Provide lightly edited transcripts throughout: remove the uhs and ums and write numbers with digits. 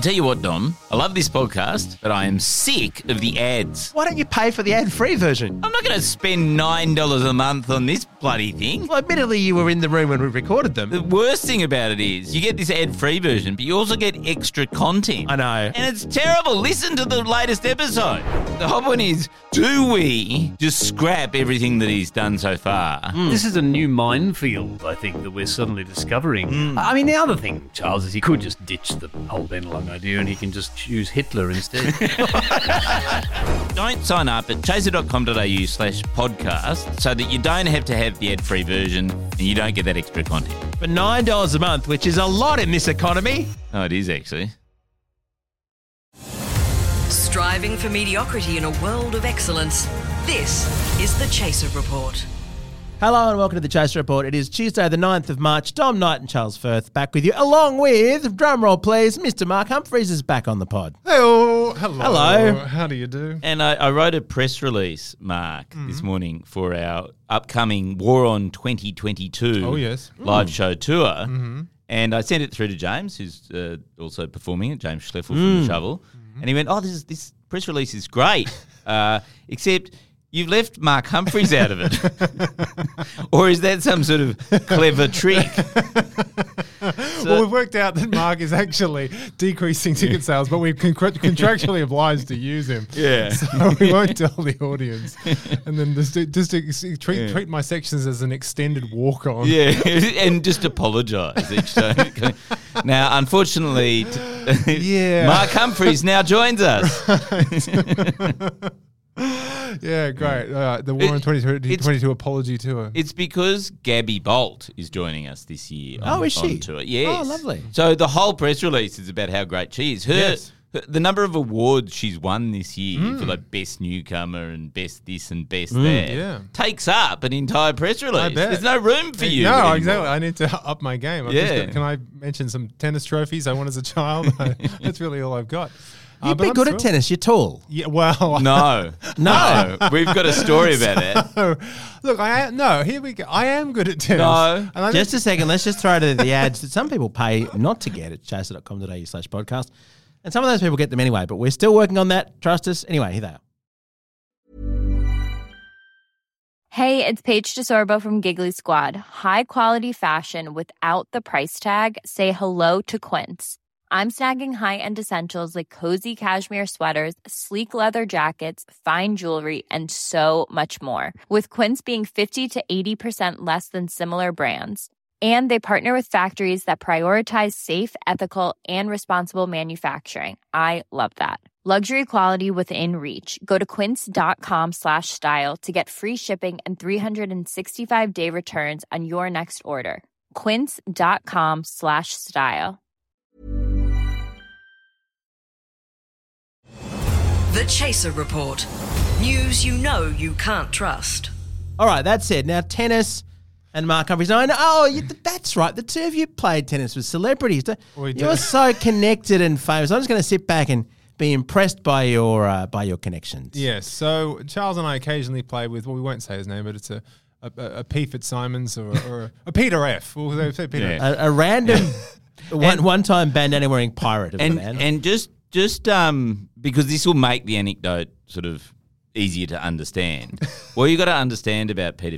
tell you what, Dom, I love this podcast, but I am sick of the ads. Why don't you pay for the ad-free version? I'm not going to spend $9 a month on this bloody thing. Well, admittedly, you were in the room when we recorded them. The worst thing about it is you get this ad-free version, but you also get extra content. I know. And it's terrible. Listen to the latest episode. The whole point is, do we just scrap everything that he's done so far? This is a new minefield, I think, that we're suddenly discovering. I mean, the other thing, Charles, is he could just ditch the whole Benelong idea and he can just choose Hitler instead. Don't sign up at chaser.com.au/podcast so that you don't have to have the ad-free version and you don't get that extra content. For $9 a month, which is a lot in this economy. Oh, it is actually. Striving for mediocrity in a world of excellence. This is the Chaser Report. Hello and welcome to the Chaser Report. It is Tuesday the 9th of March. Dom Knight and Charles Firth back with you, along with, drumroll please, Mr. Mark Humphries is back on the pod. Hello. Hello. How do you do? And I wrote a press release, Mark, this morning for our upcoming War on 2022 live show tour. And I sent it through to James, who's also performing it, James Schleffel from The Shovel. And he went, this press release is great, except you've left Mark Humphries out of it. Or is that some sort of clever trick? Well, we've worked out that Mark is actually decreasing ticket sales, but we're contractually obliged to use him. Yeah. So we won't tell the audience. And then just treat my sections as an extended walk-on. Yeah, and just apologise each time. Now, unfortunately, Mark Humphries now joins us. Yeah, great. The War on 2022 apology tour. It's because Gabby Bolt is joining us this year. Is she? On tour. Yes. Oh, lovely. So the whole press release is about how great she is. The number of awards she's won this year for like best newcomer and best this and best that takes up an entire press release. I bet. There's no room for you. No, anymore. exactly. I need to up my game. Can I mention some tennis trophies I won as a child? That's really all I've got. You'd be good at tennis. You're tall. Yeah, well... No. We've got a story about it. Look, here we go. I am good at tennis. No. Just a second. Let's just throw to the ads that some people pay not to get at chaser.com.au/podcast. And some of those people get them anyway, but we're still working on that. Trust us. Anyway, here they are. Hey, it's Paige DeSorbo from Giggly Squad. High quality fashion without the price tag. Say hello to Quince. I'm snagging high-end essentials like cozy cashmere sweaters, sleek leather jackets, fine jewelry, and so much more. With Quince being 50 to 80% less than similar brands. And they partner with factories that prioritize safe, ethical, and responsible manufacturing. I love that. Luxury quality within reach. Go to quince.com/style to get free shipping and 365-day returns on your next order. Quince.com/style. The Chaser Report. News you know you can't trust. All right, that said, now tennis and Mark Humphries. That's right. The two of you played tennis with celebrities. You're so connected and famous. I'm just going to sit back and be impressed by your connections. Yes. So Charles and I occasionally play with, well, we won't say his name, but it's a P. Fitzsimons or a Peter F. We'll say Peter F. A random one-time bandana wearing pirate of a man. And just because this will make the anecdote sort of easier to understand. What you got to understand about P.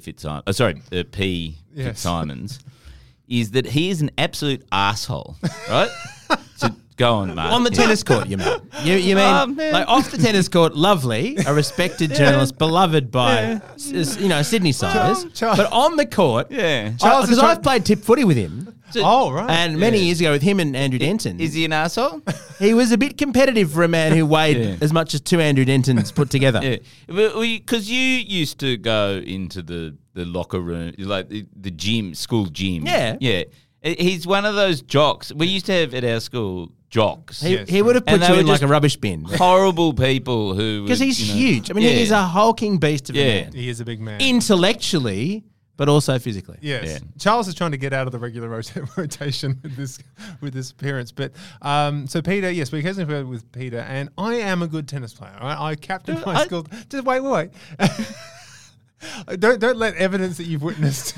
Fitzsimons is that he is an absolute asshole, right? So go on, Mark. On the tennis court, you mean? You mean like off the tennis court, lovely, a respected journalist, beloved by Sydney-siders. But on the court, because I've played tip footy with him. Right. And many years ago with him and Andrew Denton. Is he an asshole? He was a bit competitive for a man who weighed as much as two Andrew Dentons put together. Yeah, because you used to go into the locker room, like the gym, school gym. Yeah. Yeah. He's one of those jocks. We used to have at our school jocks. He would have put you in like a rubbish bin. Horrible people who... Because he's huge. I mean, he's a hulking beast of a man. He is a big man. Intellectually... but also physically. Yes. Yeah. Charles is trying to get out of the regular rotation with this appearance. But so Peter, yes, we occasionally play with Peter, and I am a good tennis player. I captained my school. Just wait. Don't let evidence that you've witnessed.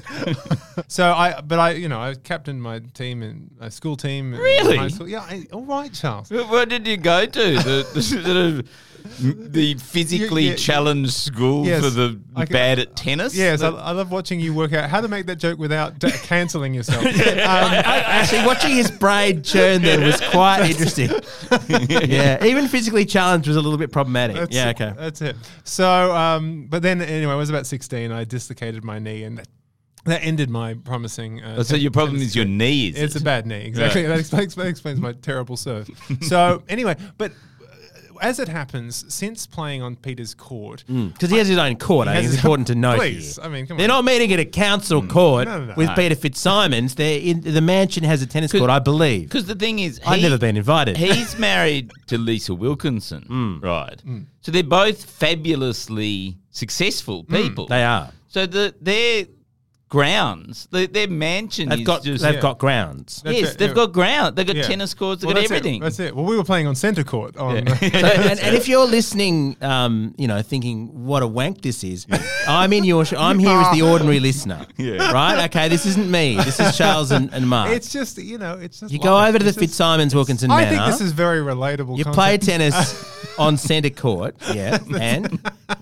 I captained my team in a school team. Really? In high school. Yeah. All right, Charles. Where did you go to? The physically challenged school for the bad at tennis? Yes, I love watching you work out how to make that joke without cancelling yourself. Actually, watching his brain churn then was quite interesting. Yeah, even physically challenged was a little bit problematic. That's it. So, but then anyway, I was about 16. I dislocated my knee, and that ended my promising. So your problem is your knee, It's a bad knee, exactly. Yeah. That explains my terrible serve. So anyway, but as it happens, since playing on Peter's court, because he has his own court, it's important to note. Please, here. I mean, come they're on. not meeting at a council court with Peter Fitzsimons. The mansion has a tennis court, I believe. Because the thing is, I've never been invited. He's married to Lisa Wilkinson, right? So they're both fabulously successful people. They are. So their grounds, their mansion they've got grounds. They've got ground. They've got tennis courts. They've got everything. That's it. Well, we were playing on centre court. And if you're listening, thinking what a wank this is, I'm here as the ordinary listener. Yeah. Right? Okay, this isn't me. This is Charles and Mark. It's just you go over to the Fitzsimons Wilkinson Manor. I think this is very relatable. You play tennis on centre court, and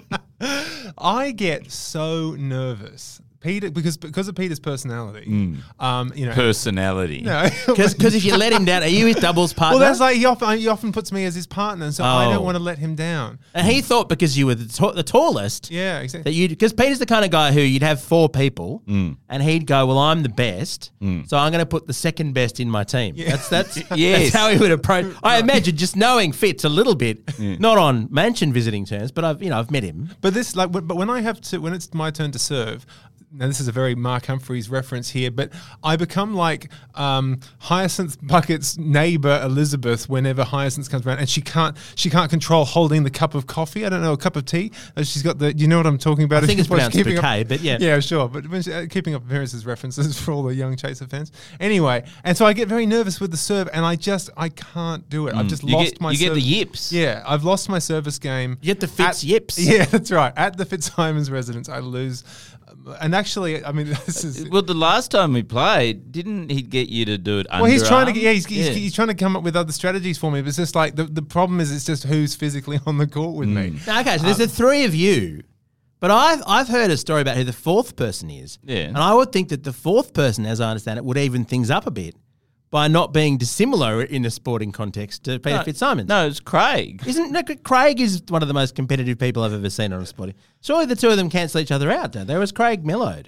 I get so nervous. Peter, because of Peter's personality, personality. No, because if you let him down, are you his doubles partner? Well, that's like he often puts me as his partner, so I don't want to let him down. And he thought because you were the tallest, exactly. Because Peter's the kind of guy who you'd have 4 people, and he'd go, "Well, I'm the best, so I'm going to put the second best in my team." Yeah. That's yes. That's how he would approach. I imagine just knowing Fitz a little bit, not on mansion visiting terms, but I've met him. But when it's my turn to serve. Now, this is a very Mark Humphreys reference here, but I become like Hyacinth Bucket's neighbour Elizabeth whenever Hyacinth comes around, and she can't control holding the cup of coffee. I don't know, a cup of tea. She's got you know what I'm talking about? I think it's pronounced bouquet, but yeah. Yeah, sure. But when keeping up appearances references for all the young Chaser fans. Anyway, and so I get very nervous with the serve, and I can't do it. I've just lost my serve. You get the yips. Yeah, I've lost my service game. You get the Fitz yips. Yeah, that's right. At the Fitzsimons residence, I lose. And actually, I mean, this is well. The last time we played, didn't he get you to do it? Well, he's trying to. He's trying to come up with other strategies for me. But it's just like the problem is, it's just who's physically on the court with me. Okay, so there's the 3 of you, but I've heard a story about who the 4th person is. Yeah, and I would think that the 4th person, as I understand it, would even things up a bit by not being dissimilar in a sporting context to Peter Fitzsimons. No, it's Craig. Craig is one of the most competitive people I've ever seen on a sporting. Surely the two of them cancel each other out, don't they? Or is Craig mellowed?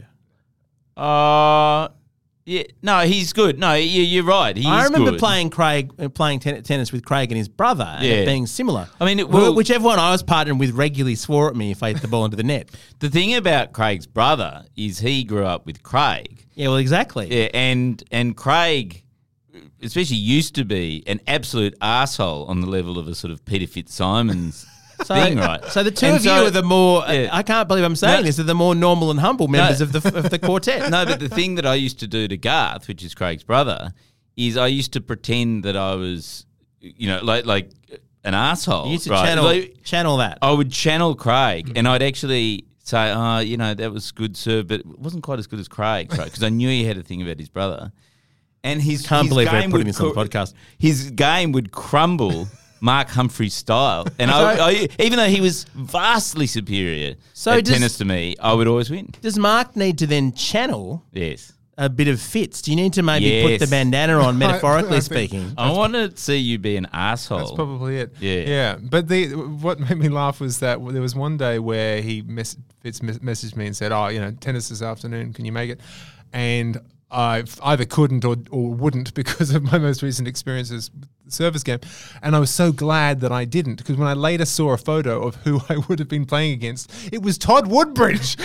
Yeah, no, he's good. No, you're right. I remember playing tennis with Craig and his brother, and it being similar. I mean, whichever one I was partnering with regularly swore at me if I hit the ball into the net. The thing about Craig's brother is he grew up with Craig. Yeah, well, exactly. Yeah, and Craig, especially, used to be an absolute arsehole on the level of a sort of Peter Fitzsimons thing, right? So the two of you are the more, I can't believe I'm saying this, are the more normal and humble members of the quartet. No, but the thing that I used to do to Garth, which is Craig's brother, is I used to pretend that I was, like an arsehole. You used to channel that. I would channel Craig, and I'd actually say, that was good serve, but it wasn't quite as good as Craig, right? Because I knew he had a thing about his brother. And can't believe we're putting this on the podcast. His game would crumble Mark Humphreys style. And I even though he was vastly superior at tennis to me, I would always win. Does Mark need to then channel a bit of Fitz? Do you need to maybe put the bandana on, metaphorically speaking? I want to see you be an asshole. That's probably it. Yeah. But what made me laugh was that there was one day where Fitz messaged me and said, tennis this afternoon, can you make it? And I either couldn't or wouldn't because of my most recent experiences with the service game. And I was so glad that I didn't, because when I later saw a photo of who I would have been playing against, it was Todd Woodbridge.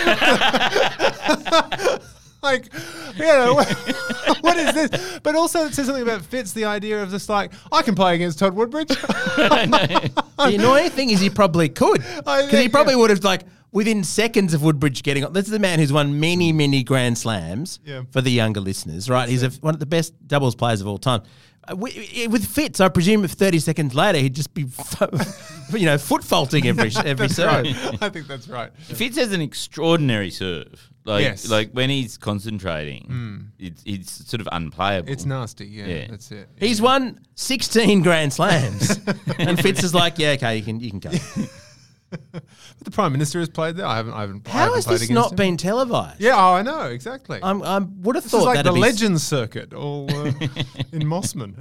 Like, what is this? But also it says something about Fitz, the idea of just like, I can play against Todd Woodbridge. The annoying thing is he probably could. Because he probably would have, like, within seconds of Woodbridge getting on. This is the man who's won many, many Grand Slams for the younger listeners, right? He's one of the best doubles players of all time. With Fitz, I presume if 30 seconds later he'd just be, foot faulting every That's serve. right. I think that's right. Fitz has an extraordinary serve. Like when he's concentrating, it's sort of unplayable. It's nasty. Yeah. That's it. Yeah. He's won 16 Grand Slams, and Fitz is like, yeah, okay, you can go. But the Prime Minister has played there. I haven't. How has this not been televised? Yeah, I know exactly. I would have this thought is like that'd the be Legends circuit, all in Mossman.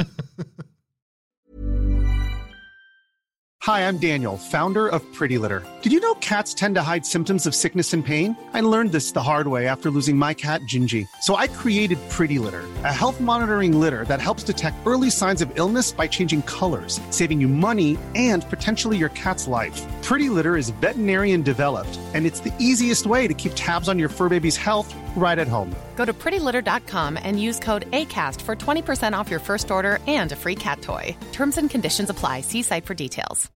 Hi, I'm Daniel, founder of Pretty Litter. Did you know cats tend to hide symptoms of sickness and pain? I learned this the hard way after losing my cat, Gingy. So I created Pretty Litter, a health monitoring litter that helps detect early signs of illness by changing colors, saving you money and potentially your cat's life. Pretty Litter is veterinarian developed, and it's the easiest way to keep tabs on your fur baby's health right at home. Go to prettylitter.com and use code ACAST for 20% off your first order and a free cat toy. Terms and conditions apply. See site for details.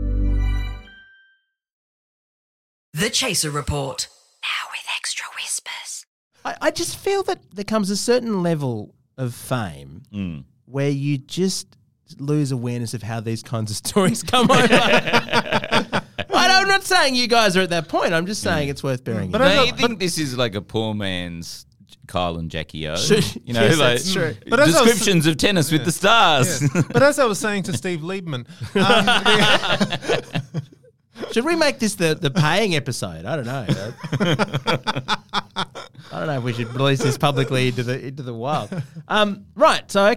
The Chaser Report. Now with extra whispers. I just feel that there comes a certain level of fame where you just lose awareness of how these kinds of stories come over. I'm not saying you guys are at that point. I'm just saying it's worth bearing. But I think this is like a poor man's Kyle and Jackie O. Yes, that's true. But descriptions of tennis with the stars. Yeah. But as I was saying to Steve Liebman, should we make this the paying episode? I don't know. I don't know if we should release this publicly into the wild. Right. So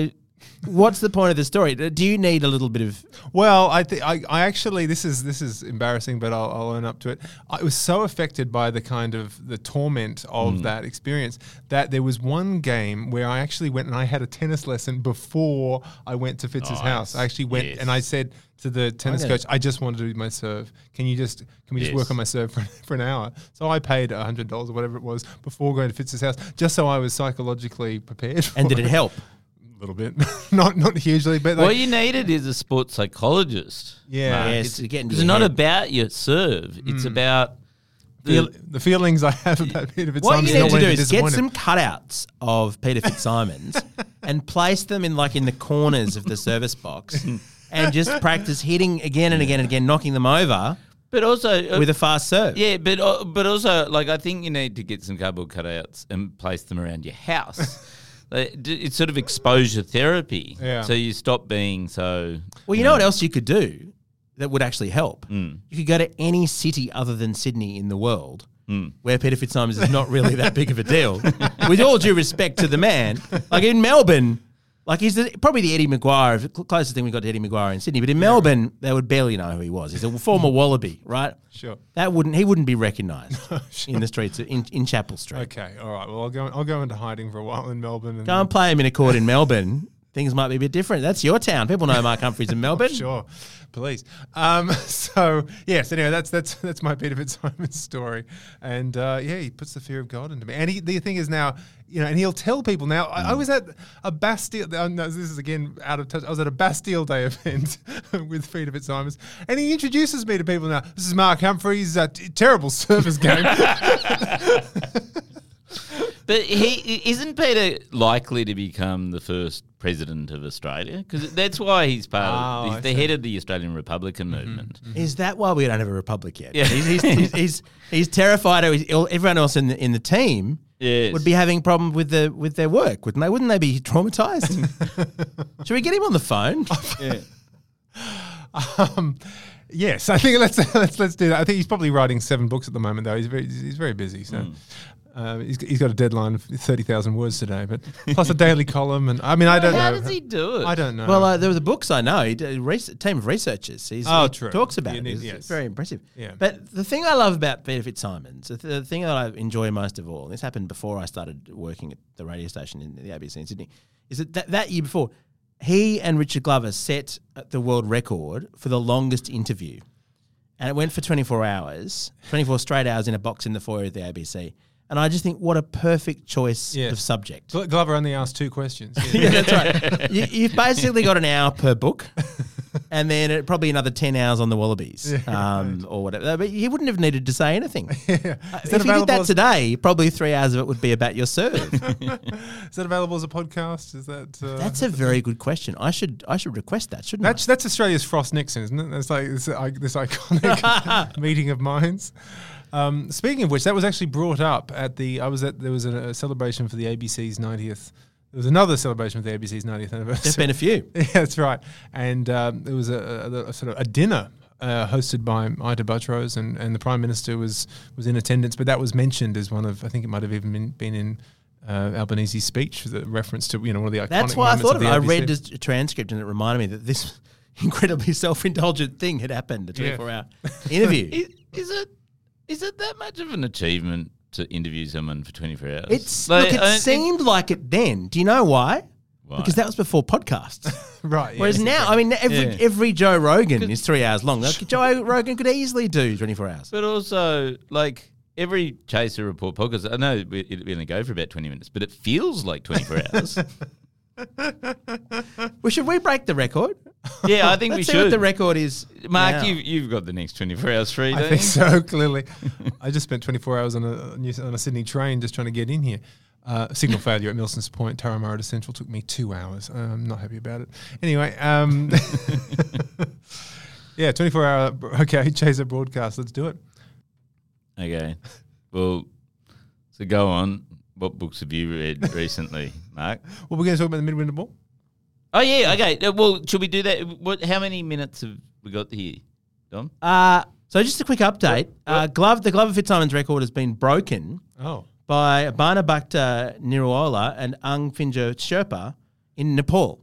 what's the point of the story? Do you need a little bit of? Well, I actually this is embarrassing, but I'll own up to it. I was so affected by the torment of that experience that there was one game where I actually went and I had a tennis lesson before I went to Fitz's house. I actually went and I said to the tennis coach, I just wanted to do my serve. Can we just work on my serve for an hour? So I paid $100 or whatever it was before going to Fitz's house, just so I was psychologically prepared. And did it help? A little bit, not hugely, but what you needed is a sports psychologist. Yeah, it's not about your serve; it's about the feelings I have about Peter Fitzsimons. What you need to do is get some cutouts of Peter Fitzsimons and place them in the corners of the service box, and just practice hitting again and again and again, knocking them over. But also with a fast serve. Yeah, but also I think you need to get some cardboard cutouts and place them around your house. It's sort of exposure therapy. Yeah. So you stop being so... Well, you know what else you could do that would actually help? You could go to any city other than Sydney in the world where Peter Fitzsimons is not really that big of a deal. With all due respect to the man, like in Melbourne, he's probably the Eddie Maguire, closest thing we got to Eddie Maguire in Sydney. But in Melbourne, they would barely know who he was. He's a former Wallaby, right? Sure. He wouldn't be recognised in the streets in Chapel Street. Okay, all right. Well, I'll go into hiding for a while in Melbourne. Go and play him in a court in Melbourne. Things might be a bit different. That's your town. People know Mark Humphries in Melbourne. Sure, please. So yes. Anyway, that's my Peter Fitzsimons story, and he puts the fear of God into me. And the thing is now, and he'll tell people now. I was at a Bastille. No, this is again out of touch. I was at a Bastille Day event with Peter Fitzsimons, and he introduces me to people now. This is Mark Humphries. Terrible service game. But isn't Peter likely to become the first president of Australia? Because that's why he's part of the head of the Australian Republican movement. Is that why we don't have a republic yet? Yeah. He's terrified. Everyone else in the team would be having problems with their work, wouldn't they? Wouldn't they be traumatized? Should we get him on the phone? Yes, I think let's do that. I think he's probably writing 7 books at the moment, though. He's very busy. So. He's got a deadline of 30,000 words today, but plus a daily column, and I don't know. How does he do it? I don't know. Well, there were the books I know. He did a team of researchers. He talks about it. It's very impressive. Yeah. But the thing I love about Peter Fitzsimons, the thing that I enjoy most of all, and this happened before I started working at the radio station in the ABC in Sydney, is that year before, he and Richard Glover set the world record for the longest interview, and it went for 24 hours, 24 straight hours in a box in the foyer of the ABC. And I just think, what a perfect choice of subject. Glover only asked 2 questions. Yeah, that's right. You've basically got an hour per book. and then probably another 10 hours on the Wallabies or whatever. But he wouldn't have needed to say anything. If he did that today, probably 3 hours of it would be about your serve. Is that available as a podcast? Is that? That's a very good question. I should request that, shouldn't I? That's Australia's Frost Nixon, isn't it? That's like this iconic meeting of minds. Speaking of which, that was actually brought up at there was a celebration for the ABC's 90th. There was another celebration for the ABC's 90th anniversary. There's been a few. Yeah, that's right. And there was a sort of a dinner hosted by Ita Buttrose, and the Prime Minister was in attendance. But that was mentioned as one of, I think it might have even been in Albanese's speech, the reference to one of the iconic. That's why I thought of it. I read a transcript and it reminded me that this incredibly self-indulgent thing had happened. A 24-hour interview. Is it that much of an achievement to interview someone for 24 hours? It seemed like it then. Do you know why? Because that was before podcasts. Right. Whereas now, I mean, every Joe Rogan is 3 hours long. Joe Rogan could easily do 24 hours. But also, like, every Chaser Report podcast, I know we only go for about 20 minutes, but it feels like 24 hours. Well, should we break the record? Yeah, I think we should. Let's see what the record is. Mark, now. you've got the next 24 hours free, don't I think so, clearly. I just spent 24 hours on a Sydney train just trying to get in here. Signal failure at Milson's Point, Turramurra to Central took me 2 hours. I'm not happy about it. Anyway, 24-hour, Chaser broadcast. Let's do it. Okay. Well, so go on. What books have you read recently, Mark? Well, we're going to talk about the Midwinter Ball. Oh, yeah, okay. Well, should we do that? How many minutes have we got here, Dom? So just a quick update. The Glover Fitzsimons record has been broken by Barnabakta Niruola and Ang Finja Sherpa in Nepal.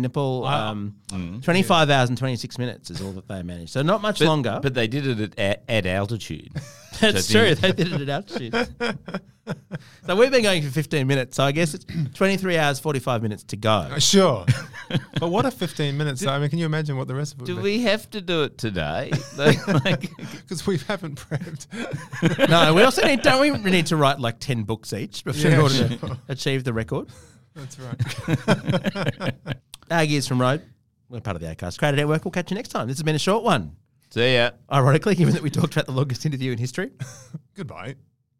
25 hours and 26 minutes is all that they managed. So not much longer. But they did it at altitude. That's true. They did it at altitude. So we've been going for 15 minutes. So I guess it's 23 hours, 45 minutes to go. Sure. But what are 15 minutes? I mean, can you imagine what the rest of it would be? Do we have to do it today? Because we haven't prepped. No, we also don't we need to write like 10 books each in order to achieve the record? That's right. Aggies from Road. We're part of the Acast Creator Network. We'll catch you next time. This has been a short one. See ya. Ironically, given that we talked about the longest interview in history. Goodbye.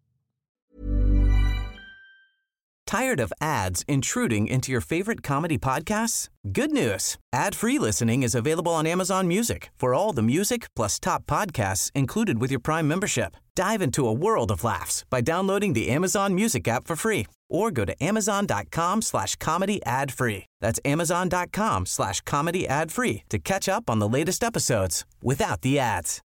Tired of ads intruding into your favorite comedy podcasts? Good news. Ad-free listening is available on Amazon Music for all the music plus top podcasts included with your Prime membership. Dive into a world of laughs by downloading the Amazon Music app for free or go to amazon.com/comedy ad-free. That's amazon.com/comedy ad-free to catch up on the latest episodes without the ads.